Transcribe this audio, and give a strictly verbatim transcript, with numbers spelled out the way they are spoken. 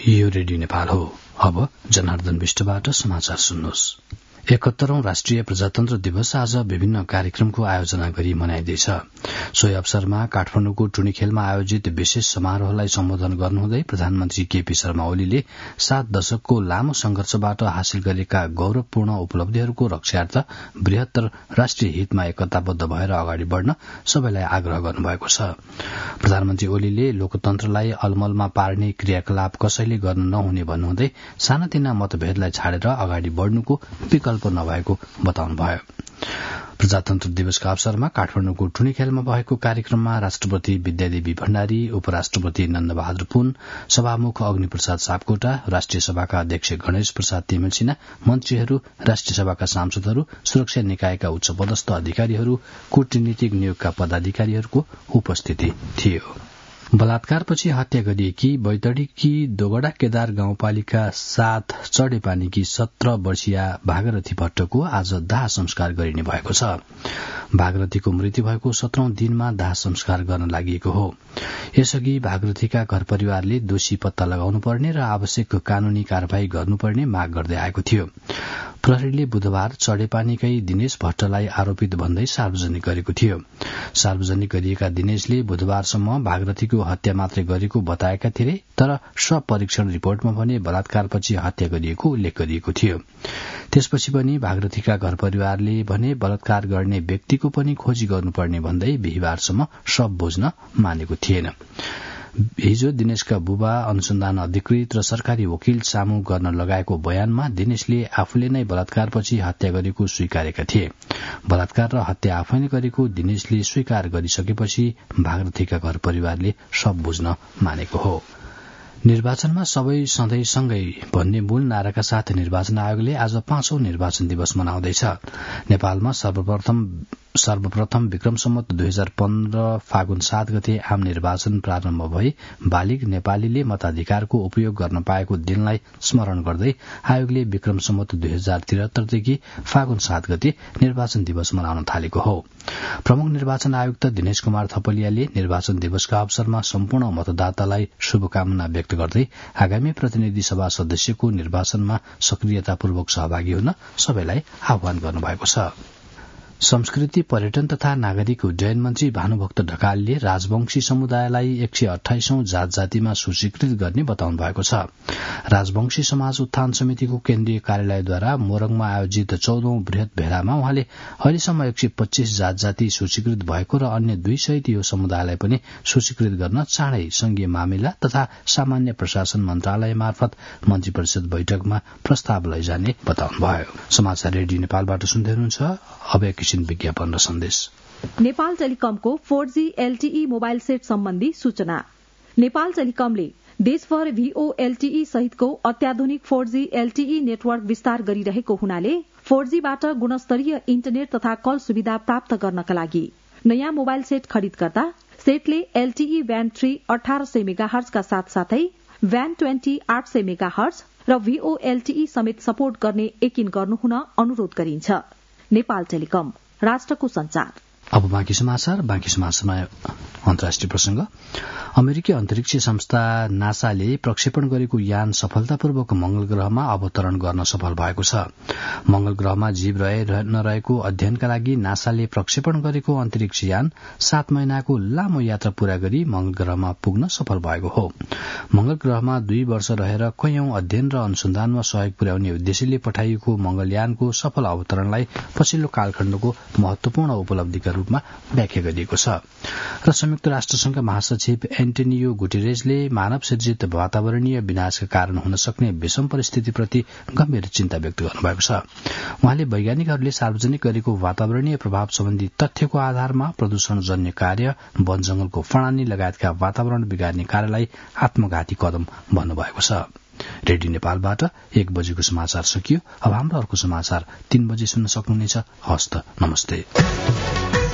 यो रेडियो नेपाल हो। अब जनार्दन विष्टबाट समाचार सुन्नुहोस्। एकहत्तरौं राष्ट्रिय प्रजातन्त्र दिवस आज विभिन्न कार्यक्रमको आयोजना गरी मनाइँदैछ। सोही अवसरमा काठमाडौँको टुनीखेलमा आयोजित विशेष समारोहलाई सम्बोधन गर्नुहुँदै प्रधानमन्त्री केपी शर्मा ओलीले सात दशकको लामो संघर्षबाट हासिल गरेका गौरवपूर्ण उपलब्धिहरूको रक्षार्थ बृहत्तर राष्ट्रिय हितमा एकताबद्ध भएर अगाडि बढ़न सबैलाई आग्रह गर्नुभएको छ। प्रधानमन्त्री ओलीले लोकतन्त्रलाई अलमलमा पार्ने क्रियाकलाप कसैले गर्न नहुने भन्नुहुँदै सानातिना मतभेदलाई छाडेर अगाडि बढ़नुको विकल्प नभएको बताउनुभयो। प्रजातन्त्र दिवसका अवसरमा काठमाडौँको टुनीखेलमा भएको कार्यक्रममा राष्ट्रपति विद्यादेवी भण्डारी, उपराष्ट्रपति नन्दबहादुर पुन, सभामुख अग्निप्रसाद सापकोटा, राष्ट्रिय सभाका अध्यक्ष गणेश प्रसाद तिमेल सिन्हा, मन्त्रीहरू, राष्ट्रिय सभाका सांसदहरू, सुरक्षा निकायका उच्चपदस्थ अधिकारीहरू, कूटनीतिक नियोगका पदाधिकारीहरूको उपस्थिति थियो। बलात्कारपछि हत्या गरिएकी बैतडीकी दोगडा केदार गाउँपालिका सात चढेपानीकी सत्र वर्षीया भागरथी भट्टको आज दाह संस्कार गरिने भएको छ। भागरथीको मृत्यु भएको सत्रौं दिनमा दाह संस्कार गर्न लागि हो। यसअघि भागरथीका घर परिवारले दोषी पत्ता लगाउनु पर्ने र आवश्यक कानूनी कार्यवाही गर्नुपर्ने माग गर्दै आएको थियो। प्रहरीले बुधबार चढेपानीकै दिनेश भट्टलाई आरोपित भन्दै सार्वजनिक गरेको थियो। सार्वजनिक गरिएका दिनेशले बुधबारसम्म भागरथीको हत्या मात्रै गरेको बताएका थिए, तर शव परीक्षण रिपोर्टमा भने बलात्कारपछि हत्या गरिएको उल्लेख गरिएको थियो। त्यसपछि पनि भागरथीका घर परिवारले भने बलात्कार गर्ने व्यक्तिको पनि खोजी गर्नुपर्ने भन्दै बिहिबारसम्म शव बुझ्न मानेको थिएन। हिजो दिनेशका बुबा, अनुसन्धान अधिकृत र सरकारी वकिल सामु गर्न लगाएको बयानमा दिनेशले आफूले नै बलात्कारपछि हत्या गरेको स्वीकारेका थिए। बलात्कार र हत्या आफै नै गरेको दिनेशले स्वीकार गरिसकेपछि भागरथीका घर परिवारले शव बुझ्न मानेको हो। निर्वाचनमा सबै सधैँ सँगै भन्ने मूल नाराका साथ निर्वाचन आयोगले आज पाँचौं निर्वाचन दिवस मनाउँदैछ। नेपालमा सर्वप्रथम सर्वप्रथम विक्रम सम्वत दुई हजार पन्ध्र फागुन सात गते आम निर्वाचन प्रारम्भ भई बालिग नेपालीले मताधिकारको उपयोग गर्न पाएको दिनलाई स्मरण गर्दै आयोगले विक्रम सम्वत दुई हजार त्रिहत्तरदेखि फागुन सात गते निर्वाचन दिवस मनाउन थालेको हो। प्रमुख निर्वाचन आयुक्त दिनेश कुमार थपलियाले निर्वाचन दिवसका अवसरमा सम्पूर्ण मतदातालाई शुभकामना व्यक्त गर्दै आगामी प्रतिनिधि सभा सदस्यको निर्वाचनमा सक्रियतापूर्वक सहभागी हुन सबैलाई आह्वान गर्नुभएको छ। संस्कृति, पर्यटन तथा नागरिक उड्डयन मन्त्री भानुभक्त ढकालले राजवंशी समुदायलाई एक सय अठाइसौं जात जातिमा सूचीकृत गर्ने बताउनु भएको छ। राजवंशी समाज उत्थान समितिको केन्द्रीय कार्यालयद्वारा मोरङमा आयोजित चौधौं वृहत भेलामा उहाँले अहिलेसम्म एक सय पच्चीस जात जाति सूचीकृत भएको र अन्य दुई सहित यो समुदायलाई पनि सूचीकृत गर्न चाँडै संघीय मामिला तथा सामान्य प्रशासन मन्त्रालय मार्फत मन्त्री परिषद बैठकमा प्रस्ताव लैजाने बताउनुभयो। समाचार रेडियो नेपालबाट सुन्दै हुनुहुन्छ। अब एकैछिन विज्ञापन र सन्देश। नेपाल टेलिकमको four G LTE mobile set सम्बन्धी सूचना। नेपाल टेलिकमले देशभर भीओएलटीई सहितको अत्याधुनिक फोर जी एलटीई नेटवर्क विस्तार गरिरहेको हुनाले फोर जी बाट गुणस्तरीय इन्टरनेट तथा कल सुविधा प्राप्त गर्नका लागि नयाँ मोबाइल सेट खरिद गर्दा सेटले एलटीई ब्यान्ड थ्री अठार सय मेगाहर्जका साथसाथै ब्यान्ड ट्वेन्टी आठ सय मेगाहर्ज र भीओएलटीई समेत सपोर्ट गर्ने यकिन गर्नुहुन अनुरोध गरिन्छ। नेपाल टेलिकम, राष्ट्रको संचार। अब बाँकी समाचार बाँकी समाचारमा अन्तर्राष्ट्रिय प्रसंग। अमेरिकी अन्तरिक्ष संस्था नासाले प्रक्षेपण गरेको यान सफलतापूर्वक मंगल ग्रहमा अवतरण गर्न सफल भएको छ। मंगल ग्रहमा जीव रहे नरहेको अध्ययनका लागि नासाले प्रक्षेपण गरेको अन्तरिक्ष यान सात महिनाको लामो यात्रा पूरा गरी मंगल ग्रहमा पुग्न सफल भएको हो। मंगल ग्रहमा दुई वर्ष रहेर कैयौं अध्ययन र अनुसन्धानमा सहयोग पुर्याउने उद्देश्यले पठाइएको मंगलयानको सफल अवतरणलाई पछिल्लो कालखण्डको महत्वपूर्ण उपलब्धिका रूपमा व्याख्या गरिएको छ। र संयुक्त राष्ट्रसंघका महासचिव एन्टोनियो गुटेरेसले मानव सृजित वातावरणीय विनाशका कारण हुन सक्ने विषम परिस्थितिप्रति गम्भीर चिन्ता व्यक्त गर्नुभएको छ। उहाँले वैज्ञानिकहरूले सार्वजनिक गरेको वातावरणीय प्रभाव सम्बन्धी तथ्यको आधारमा प्रदूषणजन्य कार्य, वन जंगलको फडानी लगायतका वातावरण बिगार्ने कार्यलाई आत्मघाती कदम भन्नुभएको छ। रेडियो नेपालबाट एक बजेको समाचार सकियो। अब हाम्रो अर्को समाचार तीन बजे सुन्न सक्नुहुनेछ। हस्त नमस्ते।